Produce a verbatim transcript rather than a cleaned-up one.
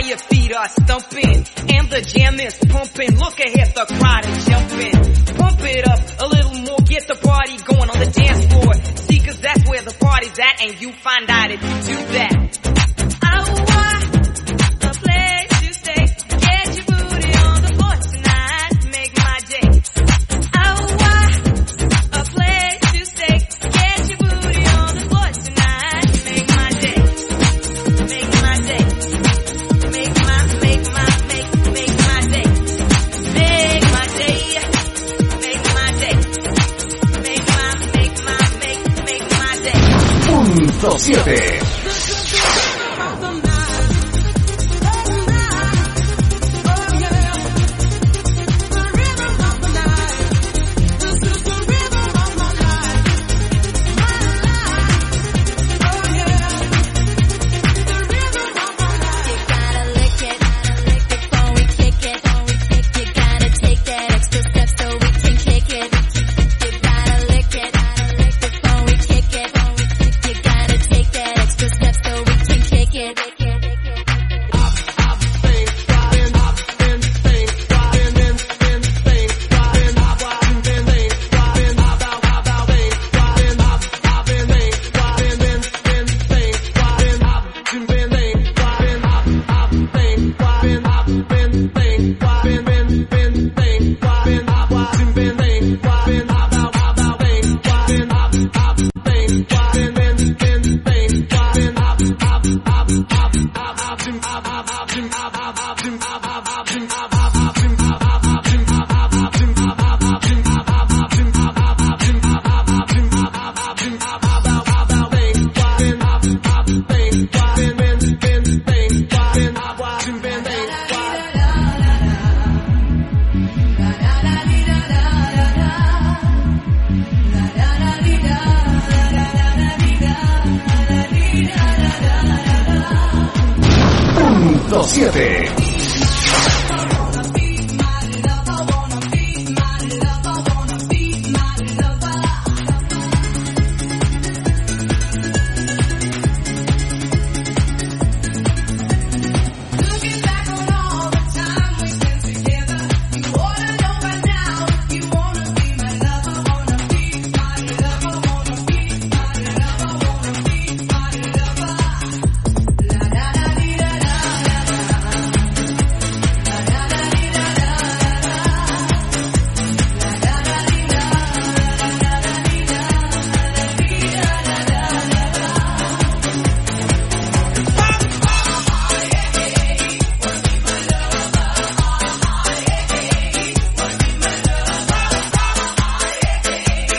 your feet are stumping and the jam is pumping. Look ahead, the crowd is jumping. Pump it up a little more, get the party going on the dance floor. See, cause that's where the party's at, and you find out if you do that. I want a place to stay. Get your booty on the floor tonight, make my day. I want a place to stay. Get your booty on the floor tonight, make my day. Make my day. Make my, make my, make, make my day. Make my day. Make my day. Make my, make my, make, make my day. Punto siete. Punto siete.